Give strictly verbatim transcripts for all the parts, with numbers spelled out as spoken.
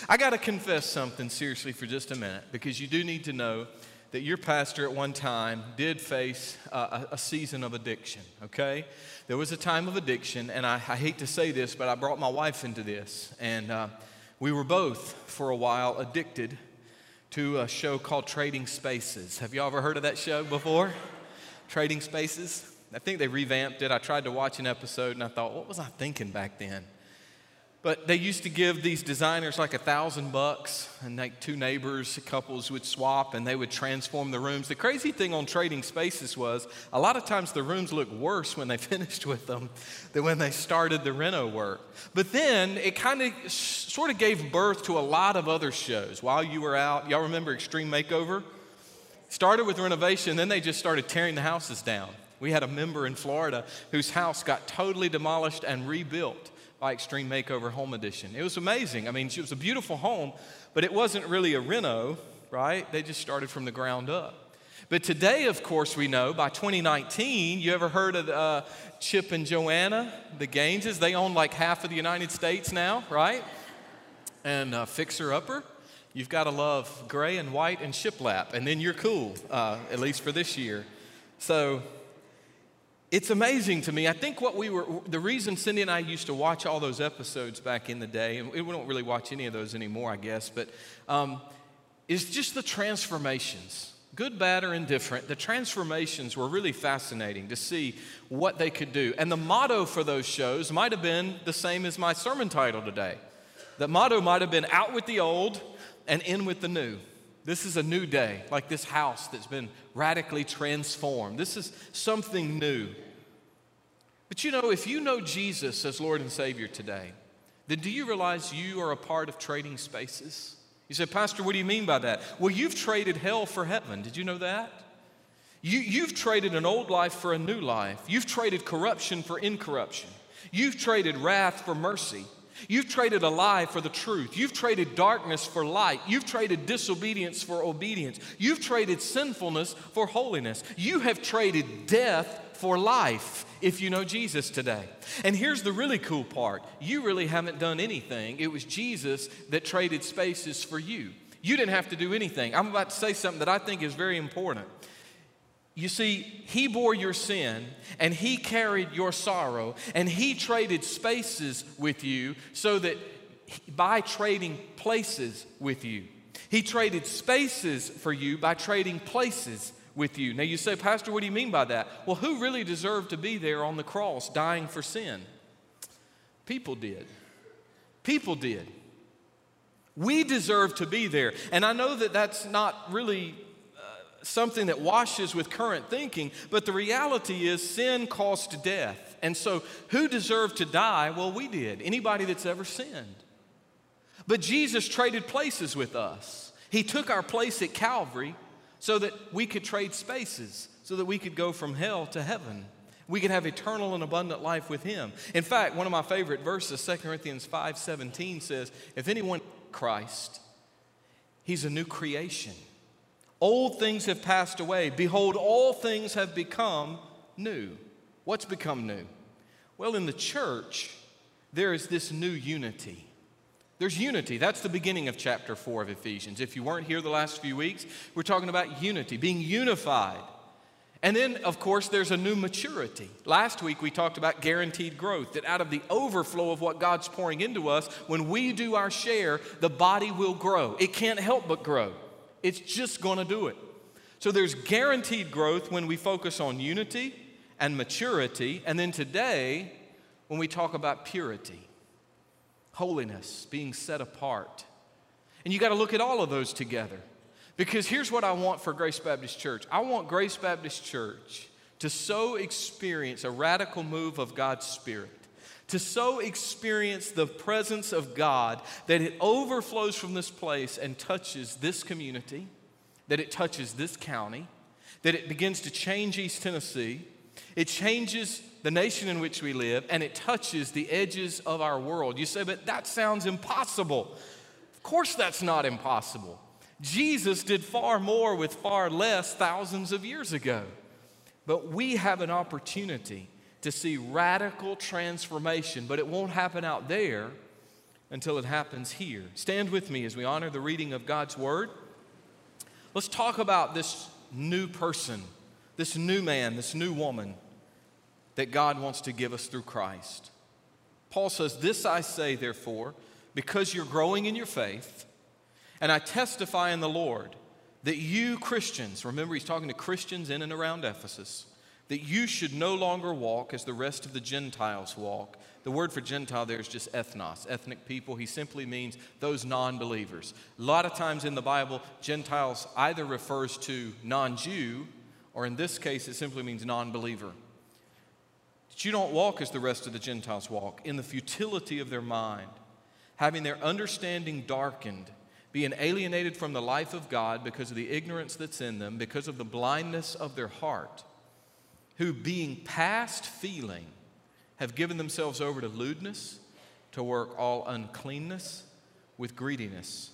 I got to confess something seriously for just a minute, because you do need to know that your pastor at one time did face uh, a, a season of addiction, okay? There was a time of addiction, and I, I hate to say this, but I brought my wife into this, and uh, we were both, for a while, addicted to a show called Trading Spaces. Have you ever heard of that show before? Trading Spaces? I think they revamped it. I tried to watch an episode, and I thought, what was I thinking back then? But they used to give these designers like a thousand bucks, and like two neighbors, couples would swap, and they would transform the rooms. The crazy thing on Trading Spaces was a lot of times the rooms looked worse when they finished with them than when they started the reno work. But then it kind of sort of gave birth to a lot of other shows while you were out. Y'all remember Extreme Makeover? Started with renovation, then they just started tearing the houses down. We had a member in Florida whose house got totally demolished and rebuilt by Extreme Makeover Home Edition. It was amazing. I mean, it was a beautiful home, but it wasn't really a reno, right? They just started from the ground up. But today, of course, we know by twenty nineteen, you ever heard of uh, Chip and Joanna, the Gaineses? They own like half of the United States now, right? And uh, Fixer Upper, you've got to love gray and white and shiplap, and then you're cool, uh, at least for this year. So it's amazing to me. I think what we were, the reason Cindy and I used to watch all those episodes back in the day, and we don't really watch any of those anymore, I guess, but um, is just the transformations. Good, bad, or indifferent, the transformations were really fascinating to see what they could do. And the motto for those shows might have been the same as my sermon title today. The motto might have been out with the old and in with the new. This is a new day, like this house that's been radically transformed. This is something new. But you know, if you know Jesus as Lord and Savior today, then do you realize you are a part of Trading Spaces? You say, Pastor, what do you mean by that? Well, you've traded hell for heaven. Did you know that? You, you've traded an old life for a new life. You've traded corruption for incorruption. You've traded wrath for mercy. You've traded a lie for the truth. You've traded darkness for light. You've traded disobedience for obedience. You've traded sinfulness for holiness. You have traded death for life if you know Jesus today. And here's the really cool part. You really haven't done anything. It was Jesus that traded spaces for you. You didn't have to do anything. I'm about to say something that I think is very important. You see, he bore your sin, and he carried your sorrow, and he traded spaces with you so that by trading places with you. He traded spaces for you by trading places with you. Now you say, Pastor, what do you mean by that? Well, who really deserved to be there on the cross dying for sin? People did. People did. We deserve to be there. And I know that that's not really something that washes with current thinking, but the reality is sin caused death. And so who deserved to die? Well, we did. Anybody that's ever sinned. But Jesus traded places with us. He took our place at Calvary so that we could trade spaces, so that we could go from hell to heaven. We could have eternal and abundant life with him. In fact, one of my favorite verses, Second Corinthians five seventeen says, if anyone Christ, he's a new creation. Old things have passed away. Behold, all things have become new. What's become new? Well, in the church, there is this new unity. There's unity. That's the beginning of chapter four of Ephesians. If you weren't here the last few weeks, we're talking about unity, being unified. And then, of course, there's a new maturity. Last week, we talked about guaranteed growth, that out of the overflow of what God's pouring into us, when we do our share, the body will grow. It can't help but grow. It's just going to do it. So there's guaranteed growth when we focus on unity and maturity. And then today, when we talk about purity, holiness, being set apart. And you got to look at all of those together. Because here's what I want for Grace Baptist Church. I want Grace Baptist Church to so experience a radical move of God's Spirit, to so experience the presence of God that it overflows from this place and touches this community, that it touches this county, that it begins to change East Tennessee, it changes the nation in which we live, and it touches the edges of our world. You say, but that sounds impossible. Of course that's not impossible. Jesus did far more with far less thousands of years ago. But we have an opportunity to see radical transformation, but it won't happen out there until it happens here. Stand with me as we honor the reading of God's Word. Let's talk about this new person, this new man, this new woman that God wants to give us through Christ. Paul says, "This I say, therefore, because you're growing in your faith, and I testify in the Lord that you Christians," remember he's talking to Christians in and around Ephesus, "that you should no longer walk as the rest of the Gentiles walk." The word for Gentile there is just ethnos, ethnic people. He simply means those non-believers. A lot of times in the Bible, Gentiles either refers to non-Jew, or in this case, it simply means non-believer. That you don't walk as the rest of the Gentiles walk, in the futility of their mind, having their understanding darkened, being alienated from the life of God because of the ignorance that's in them, because of the blindness of their heart, who being past feeling have given themselves over to lewdness, to work all uncleanness with greediness.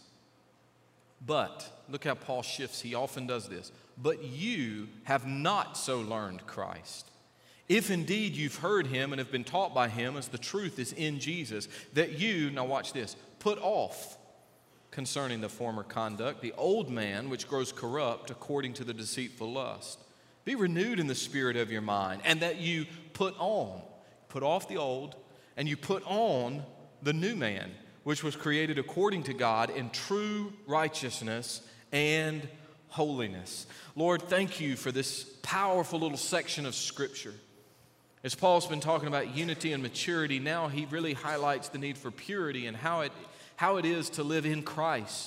But, look how Paul shifts, he often does this. But you have not so learned Christ. If indeed you've heard him and have been taught by him as the truth is in Jesus, that you, now watch this, put off concerning the former conduct, the old man which grows corrupt according to the deceitful lust. Be renewed in the spirit of your mind, and that you put on, put off the old, and you put on the new man, which was created according to God in true righteousness and holiness. Lord, thank you for this powerful little section of Scripture. As Paul's been talking about unity and maturity, now he really highlights the need for purity and how it, how it is to live in Christ.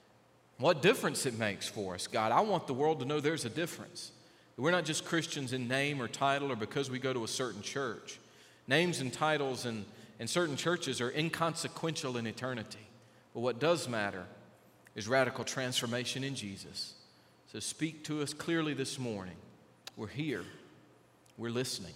What difference it makes for us, God. I want the world to know there's a difference. We're not just Christians in name or title or because we go to a certain church. Names and titles and, and certain churches are inconsequential in eternity. But what does matter is radical transformation in Jesus. So speak to us clearly this morning. We're here. We're listening.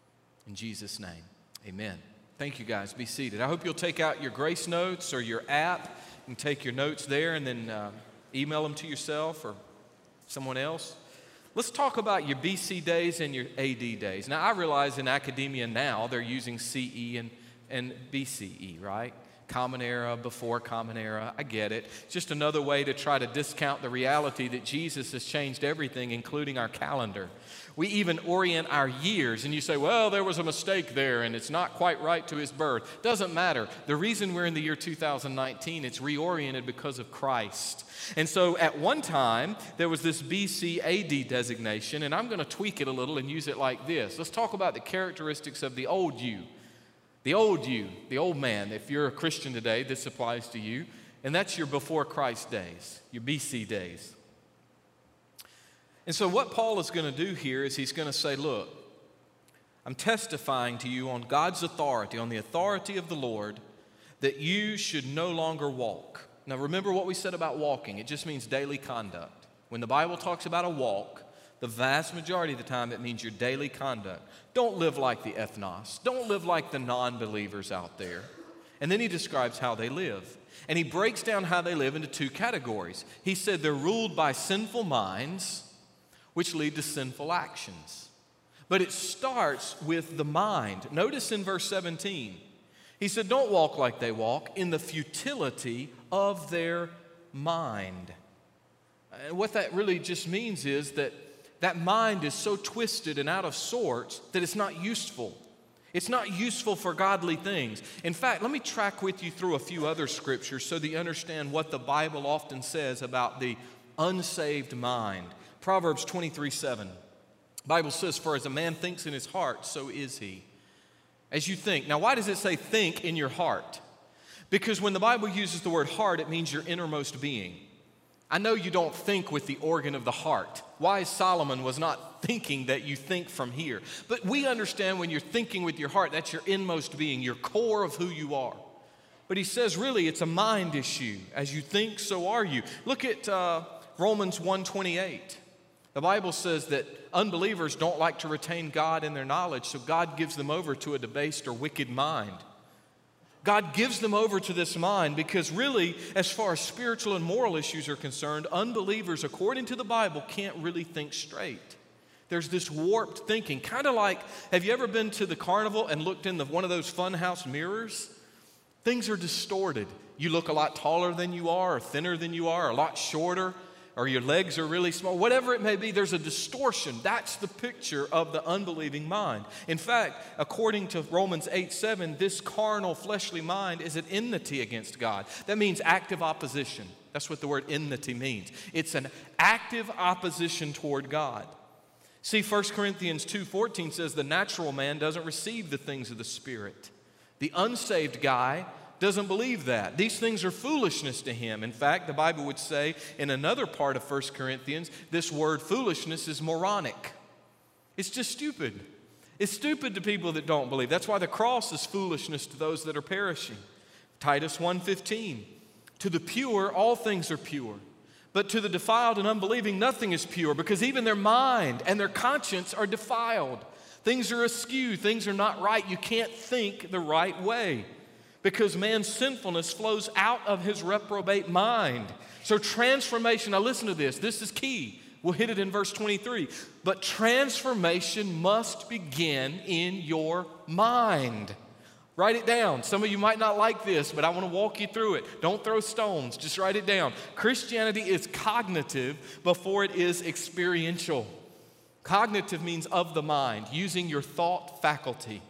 In Jesus' name, amen. Thank you, guys. Be seated. I hope you'll take out your Grace Notes or your app and take your notes there and then uh, email them to yourself or someone else. Let's talk about your B C days and your A D days. Now, I realize in academia now they're using C E and, and B C E, right? Common Era, before Common Era. I get it. It's just another way to try to discount the reality that Jesus has changed everything, including our calendar. We even orient our years, and you say, well, there was a mistake there, and it's not quite right to his birth. Doesn't matter. The reason we're in the year two thousand nineteen, it's reoriented because of Christ. And so at one time, there was this B C A D designation, and I'm going to tweak it a little and use it like this. Let's talk about the characteristics of the old you. The old you, the old man. If you're a Christian today, this applies to you. And that's your before Christ days, your B C days. And so what Paul is going to do here is he's going to say, look, I'm testifying to you on God's authority, on the authority of the Lord, that you should no longer walk. Now remember what we said about walking. It just means daily conduct. When the Bible talks about a walk, the vast majority of the time it means your daily conduct. Don't live like the ethnos. Don't live like the non-believers out there. And then he describes how they live. And he breaks down how they live into two categories. He said they're ruled by sinful minds, which lead to sinful actions. But it starts with the mind. Notice in verse seventeen, he said, don't walk like they walk in the futility of their mind. And what that really just means is that that mind is so twisted and out of sorts that it's not useful. It's not useful for godly things. In fact, let me track with you through a few other scriptures so that you understand what the Bible often says about the unsaved mind. Proverbs twenty-three seven. The Bible says, for as a man thinks in his heart, so is he. As you think. Now, why does it say think in your heart? Because when the Bible uses the word heart, it means your innermost being. I know you don't think with the organ of the heart. Wise Solomon was not thinking that you think from here. But we understand when you're thinking with your heart, that's your inmost being, your core of who you are. But he says, really, it's a mind issue. As you think, so are you. Look at uh, Romans one twenty-eight. The Bible says that unbelievers don't like to retain God in their knowledge, so God gives them over to a debased or wicked mind. God gives them over to this mind because really, as far as spiritual and moral issues are concerned, unbelievers, according to the Bible, can't really think straight. There's this warped thinking, kind of like, have you ever been to the carnival and looked in the, one of those funhouse mirrors? Things are distorted. You look a lot taller than you are, or thinner than you are, or a lot shorter, or your legs are really small. Whatever it may be, there's a distortion. That's the picture of the unbelieving mind. In fact, according to Romans eight seven, this carnal, fleshly mind is an enmity against God. That means active opposition. That's what the word enmity means. It's an active opposition toward God. See, First Corinthians two fourteen says the natural man doesn't receive the things of the Spirit. The unsaved guy doesn't believe that. These things are foolishness to him. In fact, the Bible would say in another part of First Corinthians, this word foolishness is moronic. It's just stupid. It's stupid to people that don't believe. That's why the cross is foolishness to those that are perishing. Titus one fifteen, to the pure, all things are pure. But to the defiled and unbelieving, nothing is pure, because even their mind and their conscience are defiled. Things are askew. Things are not right. You can't think the right way, because man's sinfulness flows out of his reprobate mind. So transformation, now listen to this. This is key. We'll hit it in verse twenty-three. But transformation must begin in your mind. Write it down. Some of you might not like this, but I want to walk you through it. Don't throw stones. Just write it down. Christianity is cognitive before it is experiential. Cognitive means of the mind, using your thought faculty.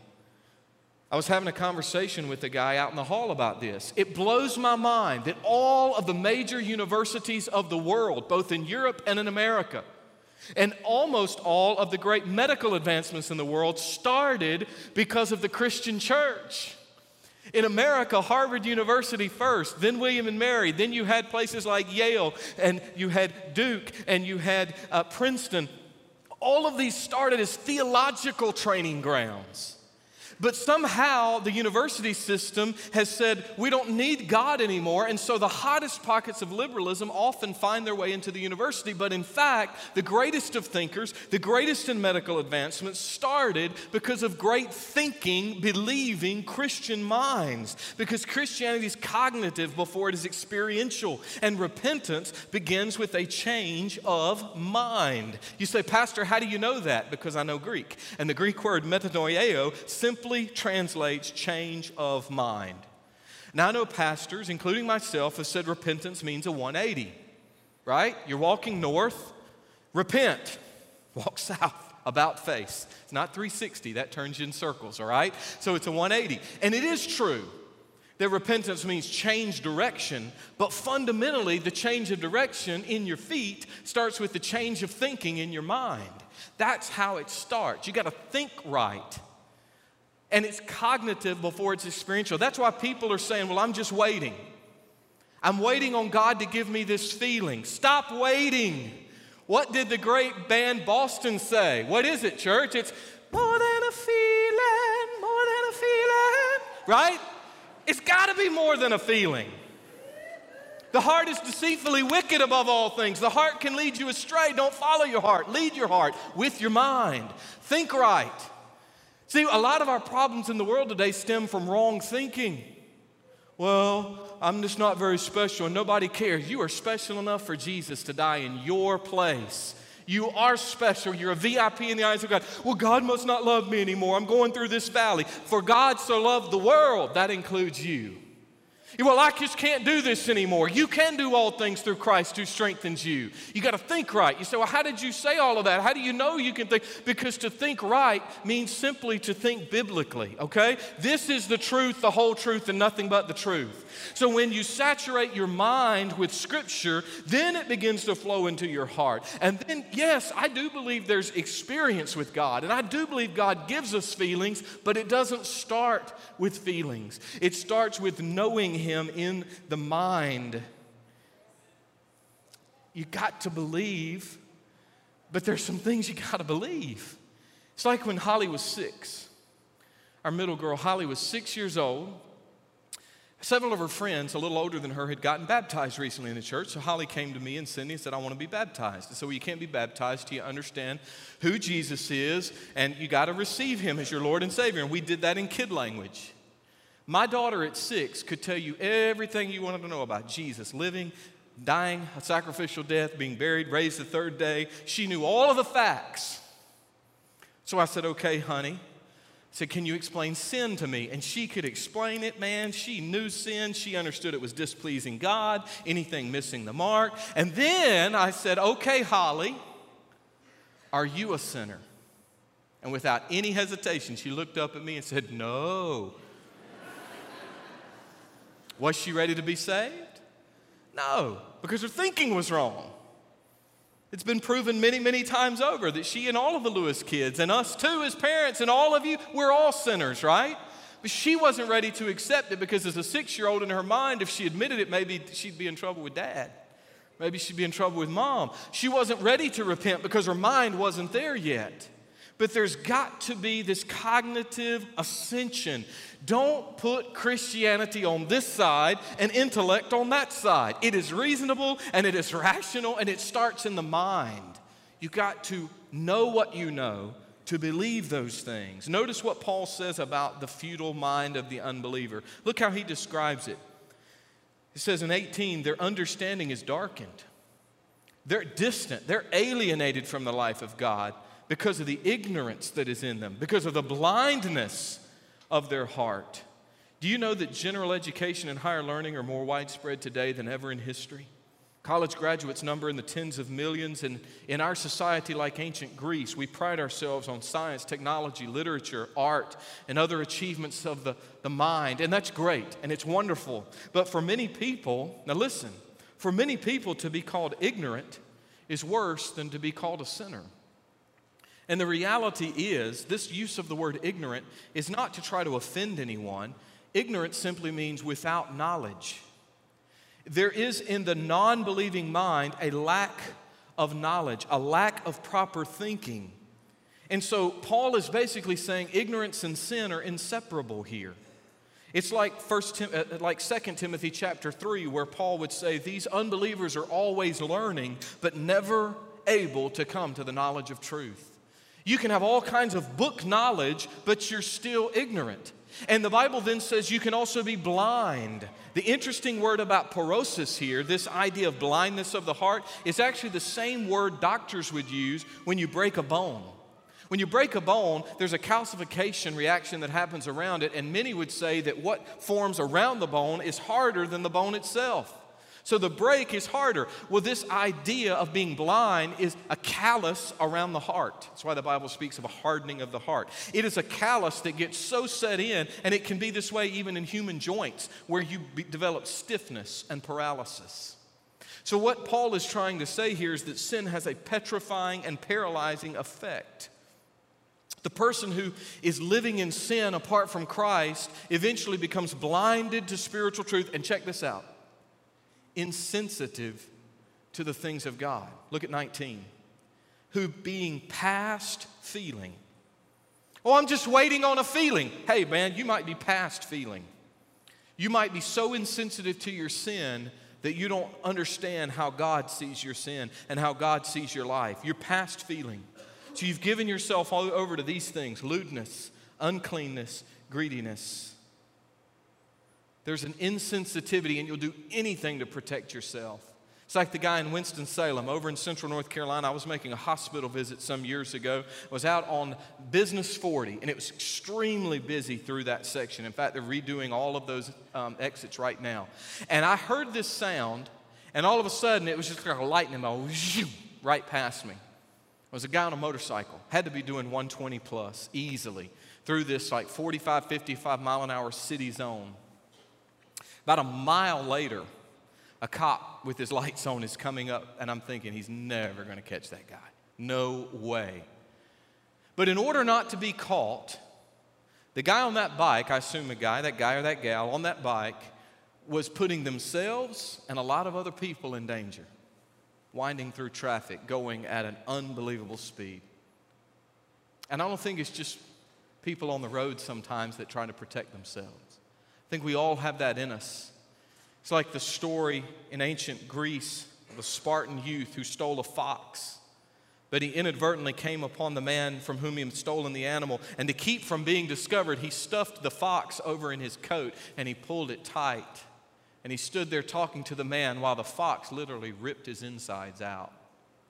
I was having a conversation with a guy out in the hall about this. It blows my mind that all of the major universities of the world, both in Europe and in America, and almost all of the great medical advancements in the world started because of the Christian church. In America, Harvard University first, then William and Mary, then you had places like Yale, and you had Duke, and you had uh, Princeton. All of these started as theological training grounds. But somehow the university system has said we don't need God anymore, and so the hottest pockets of liberalism often find their way into the university. But in fact, the greatest of thinkers, the greatest in medical advancements started because of great thinking, believing Christian minds. Because Christianity is cognitive before it is experiential, and repentance begins with a change of mind. You say, Pastor, how do you know that? Because I know Greek, and the Greek word metanoeo simply translates change of mind. Now I know pastors, including myself, have said repentance means a one eighty, right? You're walking north, repent. Walk south, about face. It's not three sixty, that turns you in circles, all right? So it's a one eighty. And it is true that repentance means change direction, but fundamentally the change of direction in your feet starts with the change of thinking in your mind. That's how it starts. You got to think right. And it's cognitive before it's experiential. That's why people are saying, well, I'm just waiting. I'm waiting on God to give me this feeling. Stop waiting. What did the great band Boston say? What is it, church? It's more than a feeling, more than a feeling, right? It's got to be more than a feeling. The heart is deceitfully wicked above all things. The heart can lead you astray. Don't follow your heart. Lead your heart with your mind. Think right. See, a lot of our problems in the world today stem from wrong thinking. Well, I'm just not very special and nobody cares. You are special enough for Jesus to die in your place. You are special. You're a V I P in the eyes of God. Well, God must not love me anymore. I'm going through this valley. For God so loved the world, that includes you. Well, I just can't do this anymore. You can do all things through Christ who strengthens you. You got to think right. You say, well, how did you say all of that? How do you know you can think? Because to think right means simply to think biblically, okay? This is the truth, the whole truth, and nothing but the truth. So when you saturate your mind with Scripture, then it begins to flow into your heart. And then, yes, I do believe there's experience with God, and I do believe God gives us feelings, but it doesn't start with feelings. It starts with knowing Him in the mind. You got to believe, but there's some things you got to believe. It's like when Holly was six. Our middle girl, Holly, was six years old. Several of her friends, a little older than her, had gotten baptized recently in the church. So Holly came to me and Cindy and said, I want to be baptized. And so you can't be baptized till you understand who Jesus is, and you got to receive Him as your Lord and Savior. And we did that in kid language. My daughter at six could tell you everything you wanted to know about Jesus, living, dying, a sacrificial death, being buried, raised the third day. She knew all of the facts. So I said, okay, honey, said, can you explain sin to me? And she could explain it, man. She knew sin. She understood it was displeasing God, anything missing the mark. And then I said, okay, Holly, are you a sinner? And without any hesitation, she looked up at me and said, no. Was she ready to be saved? No, because her thinking was wrong. It's been proven many, many times over that she and all of the Lewis kids and us too as parents and all of you, we're all sinners, right? But she wasn't ready to accept it because as a six-year-old in her mind, if she admitted it, maybe she'd be in trouble with dad. Maybe she'd be in trouble with mom. She wasn't ready to repent because her mind wasn't there yet. But there's got to be this cognitive ascension. Don't put Christianity on this side and intellect on that side. It is reasonable and it is rational and it starts in the mind. You've got to know what you know to believe those things. Notice what Paul says about the futile mind of the unbeliever. Look how he describes it. He says in eighteen, their understanding is darkened. They're distant. They're alienated from the life of God because of the ignorance that is in them, because of the blindness of their heart. Do you know that general education and higher learning are more widespread today than ever in history? College graduates number in the tens of millions, and in our society, like ancient Greece, we pride ourselves on science, technology, literature, art, and other achievements of the, the mind, and that's great, and it's wonderful. But for many people, now listen, for many people to be called ignorant is worse than to be called a sinner. And the reality is, this use of the word ignorant is not to try to offend anyone. Ignorance simply means without knowledge. There is in the non-believing mind a lack of knowledge, a lack of proper thinking. And so Paul is basically saying ignorance and sin are inseparable here. It's like First Tim- uh, like Second Timothy chapter three, where Paul would say these unbelievers are always learning, but never able to come to the knowledge of truth. You can have all kinds of book knowledge, but you're still ignorant. And the Bible then says you can also be blind. The interesting word about porosis here, this idea of blindness of the heart, is actually the same word doctors would use when you break a bone. When you break a bone, there's a calcification reaction that happens around it, and many would say that what forms around the bone is harder than the bone itself. So the break is harder. Well, this idea of being blind is a callus around the heart. That's why the Bible speaks of a hardening of the heart. It is a callus that gets so set in, and it can be this way even in human joints, where you be, develop stiffness and paralysis. So what Paul is trying to say here is that sin has a petrifying and paralyzing effect. The person who is living in sin apart from Christ eventually becomes blinded to spiritual truth. And check this out. Insensitive to the things of God. Look at nineteen. Who being past feeling. Oh, I'm just waiting on a feeling. Hey, man, you might be past feeling. You might be so insensitive to your sin that you don't understand how God sees your sin and how God sees your life. You're past feeling. So you've given yourself all over to these things: lewdness, uncleanness, greediness. There's an insensitivity, and you'll do anything to protect yourself. It's like the guy in Winston-Salem over in central North Carolina. I was making a hospital visit some years ago. I was out on Business forty, and it was extremely busy through that section. In fact, they're redoing all of those um, exits right now. And I heard this sound, and all of a sudden, it was just like a lightning bolt right past me. It was a guy on a motorcycle, had to be doing one twenty plus easily through this like forty-five, fifty-five mile an hour city zone. About a mile later, a cop with his lights on is coming up, and I'm thinking he's never going to catch that guy. No way. But in order not to be caught, the guy on that bike, I assume a guy, that guy or that gal on that bike, was putting themselves and a lot of other people in danger, winding through traffic, going at an unbelievable speed. And I don't think it's just people on the road sometimes that try to protect themselves. I think we all have that in us. It's like the story in ancient Greece of a Spartan youth who stole a fox. But he inadvertently came upon the man from whom he had stolen the animal. And to keep from being discovered, he stuffed the fox over in his coat and he pulled it tight. And he stood there talking to the man while the fox literally ripped his insides out.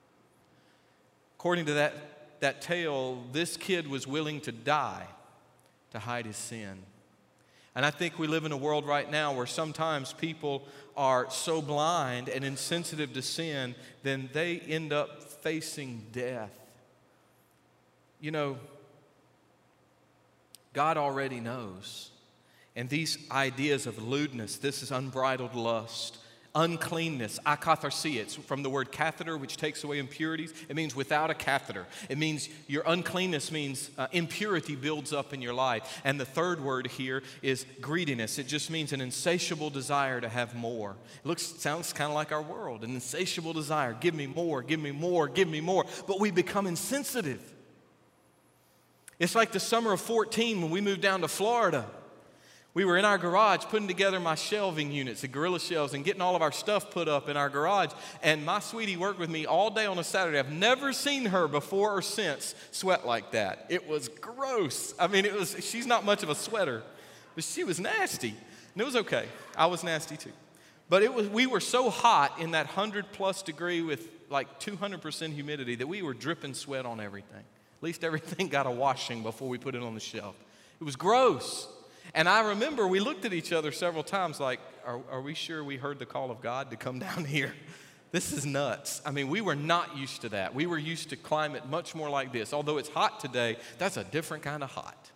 According to that, that tale, this kid was willing to die to hide his sin. And I think we live in a world right now where sometimes people are so blind and insensitive to sin, then they end up facing death. You know, God already knows. And these ideas of lewdness, this is unbridled lust, uncleanness, akatharsia, it's from the word catheter, which takes away impurities. It means without a catheter. It means your uncleanness means uh, impurity builds up in your life. And the third word here is greediness. It just means an insatiable desire to have more. It looks, sounds kind of like our world, an insatiable desire. Give me more, give me more, give me more. But we become insensitive. It's like the summer of fourteen when we moved down to Florida. We were in our garage putting together my shelving units, the Gorilla shelves, and getting all of our stuff put up in our garage. And my sweetie worked with me all day on a Saturday. I've never seen her before or since sweat like that. It was gross. I mean, it was. She's not much of a sweater, but she was nasty. And it was okay. I was nasty too. But it was. We were so hot in that one hundred plus degree with like two hundred percent humidity that we were dripping sweat on everything. At least everything got a washing before we put it on the shelf. It was gross. And I remember we looked at each other several times like, are, are we sure we heard the call of God to come down here? This is nuts. I mean, we were not used to that. We were used to climate much more like this. Although it's hot today, that's a different kind of hot.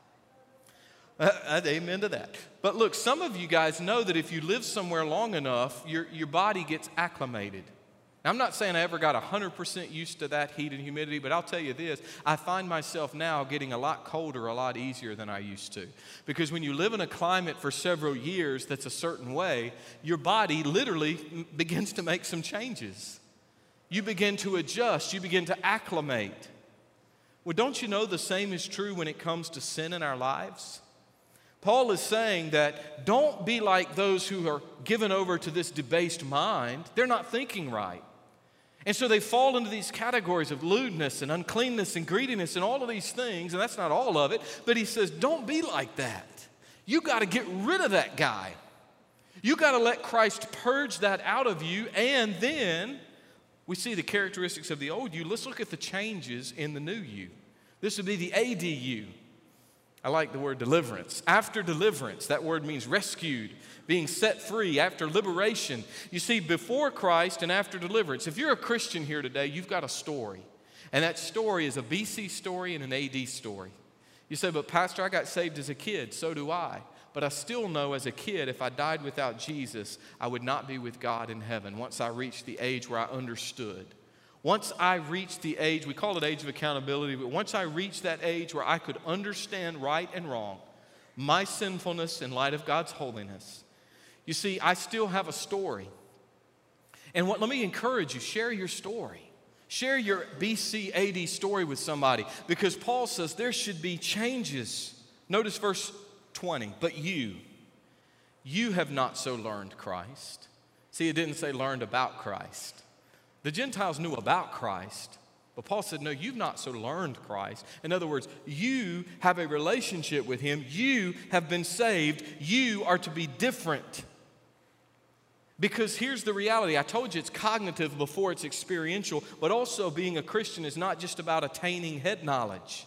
Uh, uh, amen to that. But look, some of you guys know that if you live somewhere long enough, your, your body gets acclimated. Now, I'm not saying I ever got one hundred percent used to that heat and humidity, but I'll tell you this, I find myself now getting a lot colder a lot easier than I used to. Because when you live in a climate for several years that's a certain way, your body literally begins to make some changes. You begin to adjust, you begin to acclimate. Well, don't you know the same is true when it comes to sin in our lives? Paul is saying that don't be like those who are given over to this debased mind. They're not thinking right. And so they fall into these categories of lewdness and uncleanness and greediness and all of these things, and that's not all of it, but he says, don't be like that. You got to get rid of that guy. You got to let Christ purge that out of you, and then we see the characteristics of the old you. Let's look at the changes in the new you. This would be the A D U. I like the word deliverance. After deliverance, that word means rescued, being set free, after liberation. You see, before Christ and after deliverance, if you're a Christian here today, you've got a story. And that story is a B C story and an A D story. You say, but Pastor, I got saved as a kid. So do I. But I still know as a kid, if I died without Jesus, I would not be with God in heaven once I reached the age where I understood. Once I reached the age, we call it age of accountability, but once I reached that age where I could understand right and wrong, my sinfulness in light of God's holiness, you see, I still have a story. And what, let me encourage you, share your story. Share your B C A D story with somebody, because Paul says there should be changes. Notice verse twenty, but you, you have not so learned Christ. See, it didn't say learned about Christ. The Gentiles knew about Christ, but Paul said, no, you've not so learned Christ. In other words, you have a relationship with him. You have been saved. You are to be different. Because here's the reality. I told you it's cognitive before it's experiential, but also being a Christian is not just about attaining head knowledge.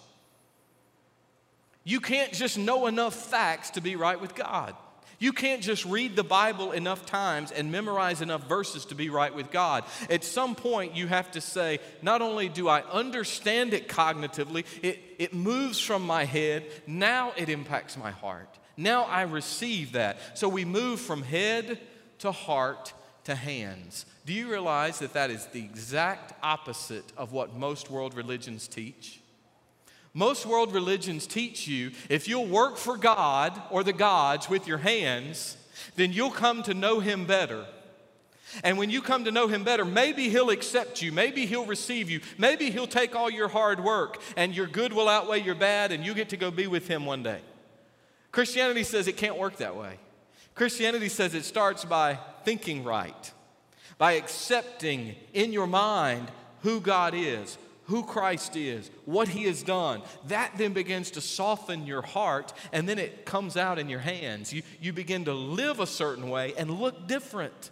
You can't just know enough facts to be right with God. You can't just read the Bible enough times and memorize enough verses to be right with God. At some point, you have to say, not only do I understand it cognitively, it, it moves from my head, now it impacts my heart. Now I receive that. So we move from head to heart to hands. Do you realize that that is the exact opposite of what most world religions teach? Most world religions teach you if you'll work for God or the gods with your hands, then you'll come to know him better. And when you come to know him better, maybe he'll accept you, maybe he'll receive you, maybe he'll take all your hard work and your good will outweigh your bad and you get to go be with him one day. Christianity says it can't work that way. Christianity says it starts by thinking right, by accepting in your mind who God is, who Christ is, what he has done. That then begins to soften your heart, and then it comes out in your hands. You, you begin to live a certain way and look different.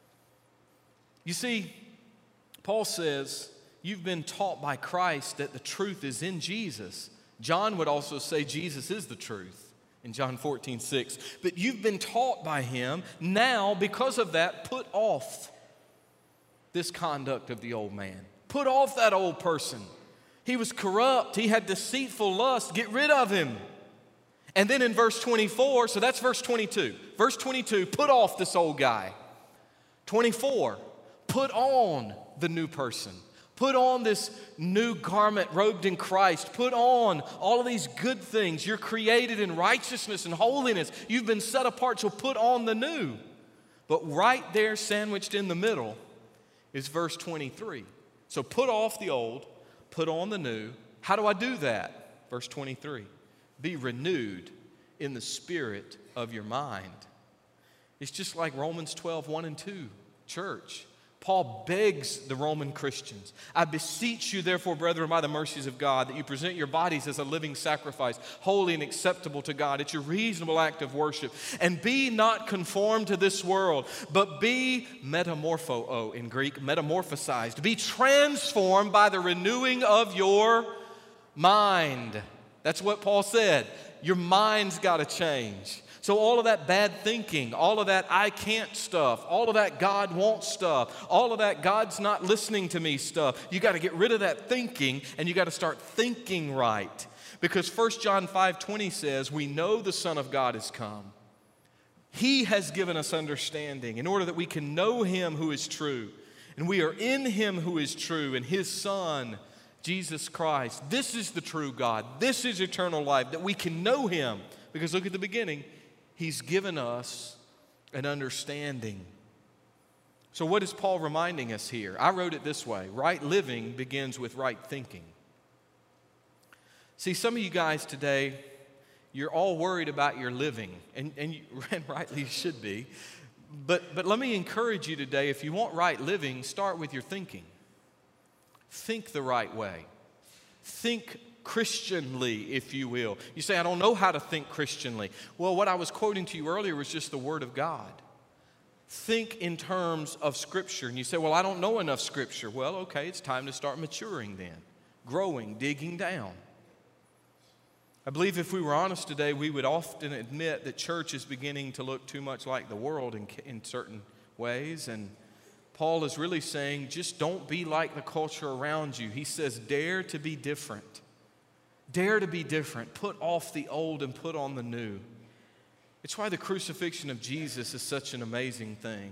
You see, Paul says, you've been taught by Christ that the truth is in Jesus. John would also say Jesus is the truth. in John fourteen, six. But you've been taught by him. Now, because of that, put off this conduct of the old man. Put off that old person. He was corrupt. He had deceitful lust. Get rid of him. And then in verse twenty-four, so that's verse twenty-two. Verse twenty-two, put off this old guy. twenty-four, put on the new person. Put on this new garment robed in Christ. Put on all of these good things. You're created in righteousness and holiness. You've been set apart, so put on the new. But right there, sandwiched in the middle, is verse twenty-three. So put off the old, put on the new. How do I do that? Verse twenty-three. Be renewed in the spirit of your mind. It's just like Romans twelve, one and two, church. Paul begs the Roman Christians, I beseech you, therefore, brethren, by the mercies of God, that you present your bodies as a living sacrifice, holy and acceptable to God. It's your reasonable act of worship. And be not conformed to this world, but be metamorpho, in Greek, metamorphosized. Be transformed by the renewing of your mind. That's what Paul said. Your mind's got to change. So all of that bad thinking, all of that I can't stuff, all of that God wants stuff, all of that God's not listening to me stuff, you got to get rid of that thinking and you got to start thinking right. Because First John five twenty says, we know the Son of God has come. He has given us understanding in order that we can know him who is true. And we are in him who is true and his Son, Jesus Christ. This is the true God. This is eternal life, that we can know him. Because look at the beginning. He's given us an understanding. So what is Paul reminding us here? I wrote it this way. Right living begins with right thinking. See, some of you guys today, you're all worried about your living. And, and, you, and rightly you should be. But, but let me encourage you today, if you want right living, start with your thinking. Think the right way. Think Christianly, if you will. You say, I don't know how to think Christianly. Well, what I was quoting to you earlier was just the Word of God. Think in terms of Scripture. And you say, well, I don't know enough Scripture. Well, okay, it's time to start maturing then. Growing, digging down. I believe if we were honest today, we would often admit that church is beginning to look too much like the world in, in certain ways. And Paul is really saying, just don't be like the culture around you. He says, dare to be different. Dare to be different. Put off the old and put on the new. It's why the crucifixion of Jesus is such an amazing thing.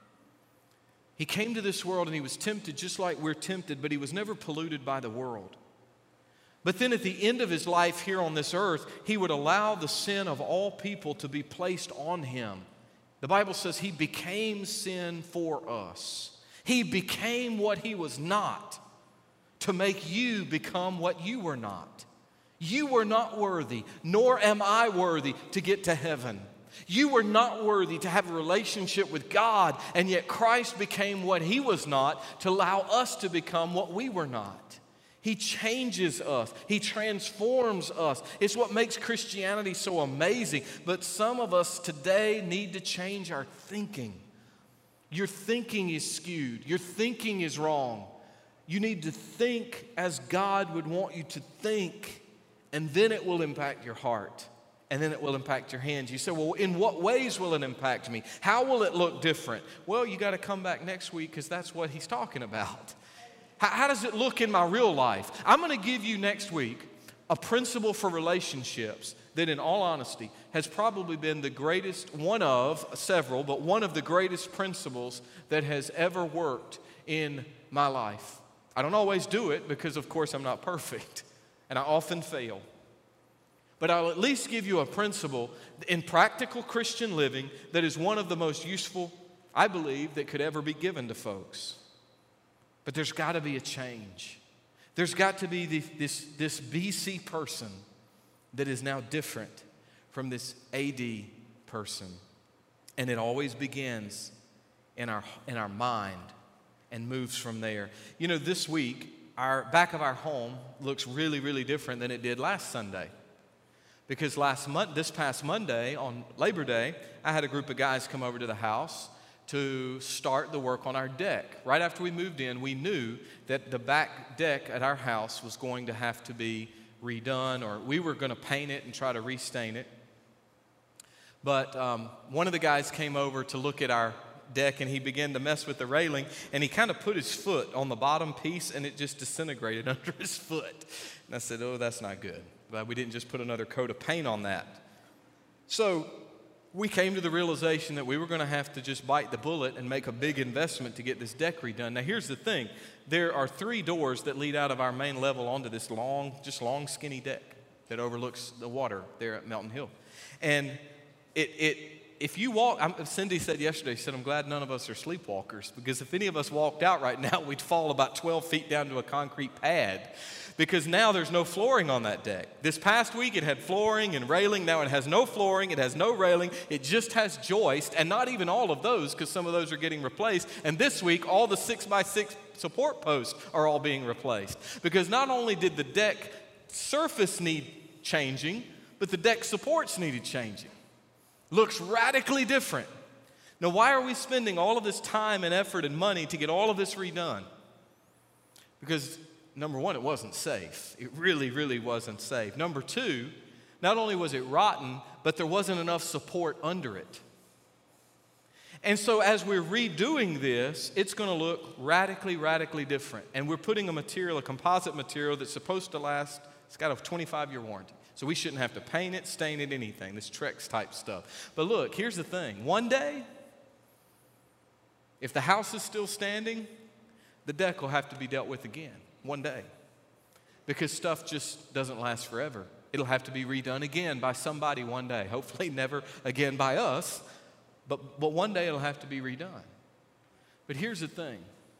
He came to this world and he was tempted just like we're tempted, but he was never polluted by the world. But then at the end of his life here on this earth, he would allow the sin of all people to be placed on him. The Bible says he became sin for us. He became what he was not to make you become what you were not. You were not worthy, nor am I worthy to get to heaven. You were not worthy to have a relationship with God, and yet Christ became what he was not to allow us to become what we were not. He changes us. He transforms us. It's what makes Christianity so amazing. But some of us today need to change our thinking. Your thinking is skewed. Your thinking is wrong. You need to think as God would want you to think. And then it will impact your heart. And then it will impact your hands. You say, well, in what ways will it impact me? How will it look different? Well, you got to come back next week because that's what he's talking about. How, how does it look in my real life? I'm going to give you next week a principle for relationships that, in all honesty, has probably been the greatest, one of several, but one of the greatest principles that has ever worked in my life. I don't always do it because, of course, I'm not perfect. And I often fail. But I'll at least give you a principle in practical Christian living that is one of the most useful, I believe, that could ever be given to folks. But there's got to be a change. There's got to be the, this, this B C person that is now different from this A D person. And it always begins in our, in our mind and moves from there. You know, this week, our back of our home looks really, really different than it did last Sunday. Because last month, this past Monday, on Labor Day, I had a group of guys come over to the house to start the work on our deck. Right after we moved in, we knew that the back deck at our house was going to have to be redone, or we were going to paint it and try to restain it. but um, one of the guys came over to look at our deck, and he began to mess with the railing, and he kind of put his foot on the bottom piece, and it just disintegrated under his foot. And I said, oh, that's not good. But we didn't just put another coat of paint on that. So we came to the realization that we were going to have to just bite the bullet and make a big investment to get this deck redone. Now, here's the thing. There are three doors that lead out of our main level onto this long, just long, skinny deck that overlooks the water there at Melton Hill. And it, it, if you walk, I'm, Cindy said yesterday, she said, I'm glad none of us are sleepwalkers, because if any of us walked out right now, we'd fall about twelve feet down to a concrete pad, because now there's no flooring on that deck. This past week it had flooring and railing. Now it has no flooring, it has no railing, it just has joist, and not even all of those, because some of those are getting replaced. And this week all the six by six support posts are all being replaced, because not only did the deck surface need changing, but the deck supports needed changing. Looks radically different. Now, why are we spending all of this time and effort and money to get all of this redone? Because, number one, it wasn't safe. It really, really wasn't safe. Number two, not only was it rotten, but there wasn't enough support under it. And so as we're redoing this, it's going to look radically, radically different. And we're putting a material, a composite material that's supposed to last, it's got a twenty-five year warranty. So we shouldn't have to paint it, stain it, anything, this Trex type stuff. But look, here's the thing. One day, if the house is still standing, the deck will have to be dealt with again, one day. Because stuff just doesn't last forever. It'll have to be redone again by somebody one day. Hopefully never again by us, but, but one day it'll have to be redone. But here's the thing.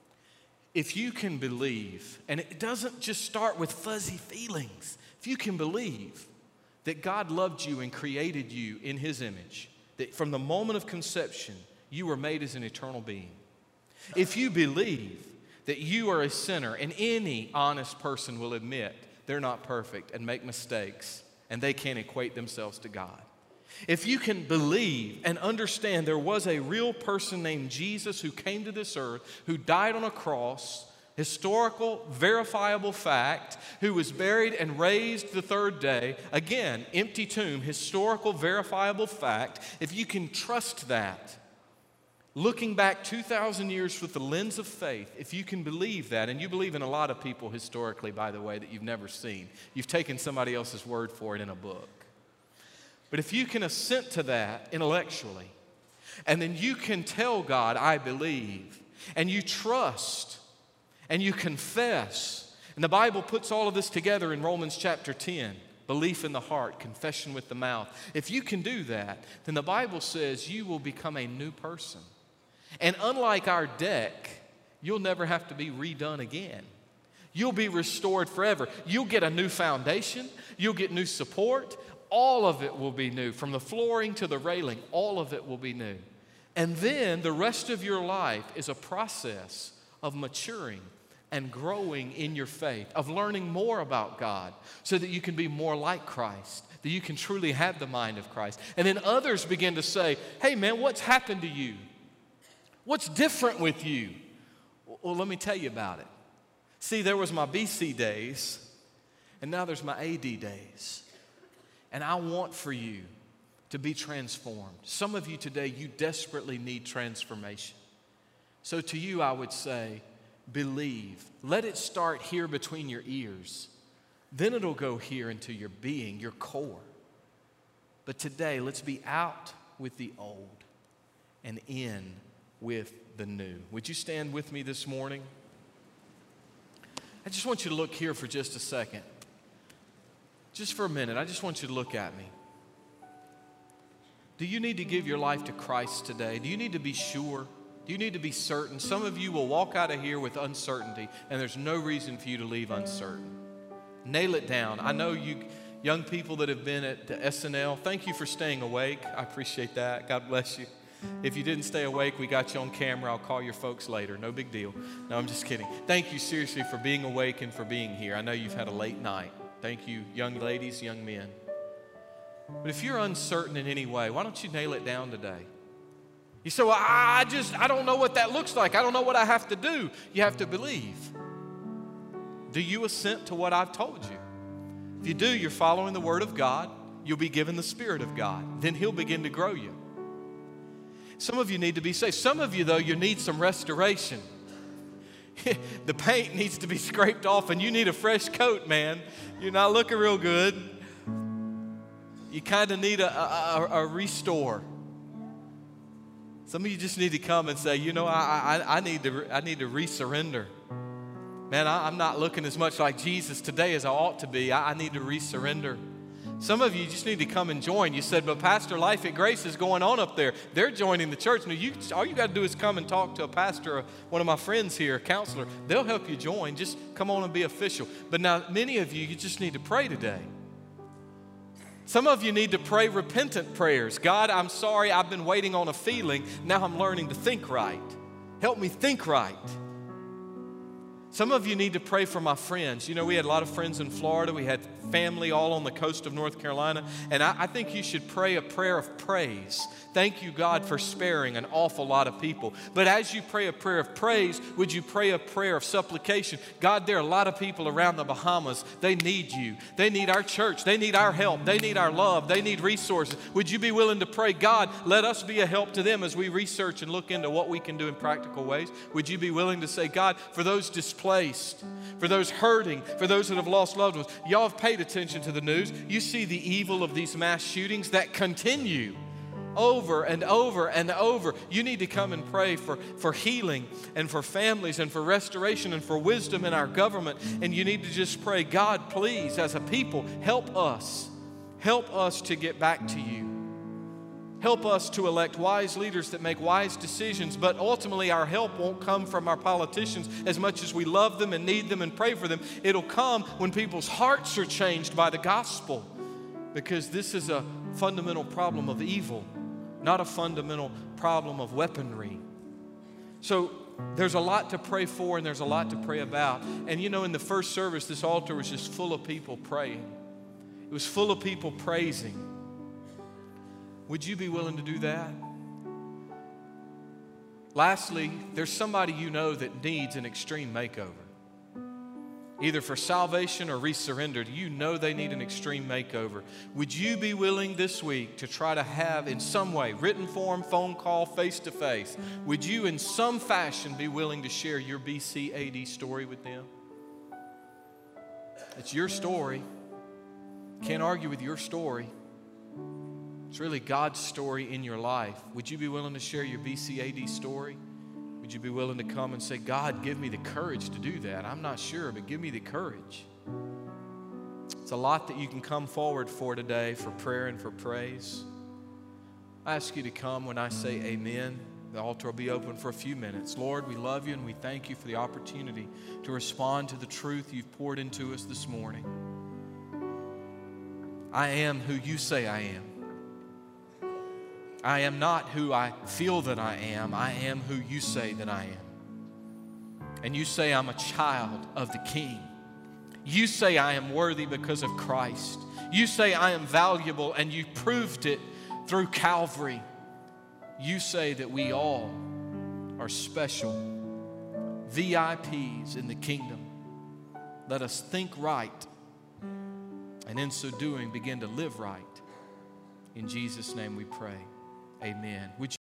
If you can believe, and it doesn't just start with fuzzy feelings, if you can believe that God loved you and created you in His image, that from the moment of conception, you were made as an eternal being. If you believe that you are a sinner, and any honest person will admit they're not perfect and make mistakes, and they can't equate themselves to God. If you can believe and understand there was a real person named Jesus who came to this earth, who died on a cross, historical, verifiable fact, who was buried and raised the third day, again, empty tomb, historical, verifiable fact, if you can trust that, looking back two thousand years with the lens of faith, if you can believe that, and you believe in a lot of people historically, by the way, that you've never seen, you've taken somebody else's word for it in a book. But if you can assent to that intellectually, and then you can tell God, I believe, and you trust, and you confess, and the Bible puts all of this together in Romans chapter ten, belief in the heart, confession with the mouth. If you can do that, then the Bible says you will become a new person. And unlike our deck, you'll never have to be redone again. You'll be restored forever. You'll get a new foundation. You'll get new support. All of it will be new. From the flooring to the railing, all of it will be new. And then the rest of your life is a process of maturing and growing in your faith, of learning more about God so that you can be more like Christ, that you can truly have the mind of Christ. And then others begin to say, hey man, what's happened to you? What's different with you? Well, let me tell you about it. See, there was my B C days, and now there's my A D days. And I want for you to be transformed. Some of you today, you desperately need transformation. So to you, I would say, believe. Let it start here between your ears. Then it'll go here into your being, your core. But today, let's be out with the old and in with the new. Would you stand with me this morning? I just want you to look here for just a second. Just for a minute, I just want you to look at me. Do you need to give your life to Christ today? Do you need to be sure? Do you need to be certain? Some of you will walk out of here with uncertainty, and there's no reason for you to leave uncertain. Nail it down. I know you young people that have been at the S N L, thank you for staying awake. I appreciate that. God bless you. If you didn't stay awake, we got you on camera. I'll call your folks later. No big deal. No, I'm just kidding. Thank you seriously for being awake and for being here. I know you've had a late night. Thank you, young ladies, young men. But if you're uncertain in any way, why don't you nail it down today? You say, well, I just, I don't know what that looks like. I don't know what I have to do. You have to believe. Do you assent to what I've told you? If you do, you're following the Word of God. You'll be given the Spirit of God. Then He'll begin to grow you. Some of you need to be saved. Some of you, though, you need some restoration. The paint needs to be scraped off and you need a fresh coat, man. You're not looking real good. You kind of need a, a, a restore. Some of you just need to come and say, you know, I, I, I need to I need to resurrender. Man, I, I'm not looking as much like Jesus today as I ought to be. I, I need to resurrender. Some of you just need to come and join. You said, but Pastor, Life at Grace is going on up there. They're joining the church. No, you, all you got to do is come and talk to a pastor, or one of my friends here, a counselor. They'll help you join. Just come on and be official. But now, many of you, you just need to pray today. Some of you need to pray repentant prayers. God, I'm sorry, I've been waiting on a feeling. Now I'm learning to think right. Help me think right. Some of you need to pray for my friends. You know, we had a lot of friends in Florida. We had family all on the coast of North Carolina. And I, I think you should pray a prayer of praise. Thank you, God, for sparing an awful lot of people. But as you pray a prayer of praise, would you pray a prayer of supplication? God, there are a lot of people around the Bahamas. They need you. They need our church. They need our help. They need our love. They need resources. Would you be willing to pray, God, let us be a help to them as we research and look into what we can do in practical ways? Would you be willing to say, God, for those displaced, for those hurting, for those that have lost loved ones, y'all have paid attention to the news. You see the evil of these mass shootings that continue over and over and over. You need to come and pray for, for healing and for families and for restoration and for wisdom in our government. And you need to just pray, God, please, as a people, help us. Help us to get back to you. Help us to elect wise leaders that make wise decisions, but ultimately our help won't come from our politicians as much as we love them and need them and pray for them. It'll come when people's hearts are changed by the gospel, because this is a fundamental problem of evil, not a fundamental problem of weaponry. So there's a lot to pray for and there's a lot to pray about. And you know, in the first service, this altar was just full of people praying. It was full of people praising. Would you be willing to do that? Lastly, there's somebody you know that needs an extreme makeover. Either for salvation or resurrendered. You know they need an extreme makeover. Would you be willing this week to try to have in some way, written form, phone call, face-to-face, would you in some fashion be willing to share your B C A D story with them? It's your story. Can't argue with your story. It's really God's story in your life. Would you be willing to share your B C A D story? Would you be willing to come and say, God, give me the courage to do that? I'm not sure, but give me the courage. It's a lot that you can come forward for today for prayer and for praise. I ask you to come when I say amen. The altar will be open for a few minutes. Lord, we love you and we thank you for the opportunity to respond to the truth you've poured into us this morning. I am who you say I am. I am not who I feel that I am. I am who you say that I am. And you say I'm a child of the King. You say I am worthy because of Christ. You say I am valuable, and you proved it through Calvary. You say that we all are special V I Ps in the kingdom. Let us think right, and in so doing, begin to live right. In Jesus' name we pray. Amen. Would you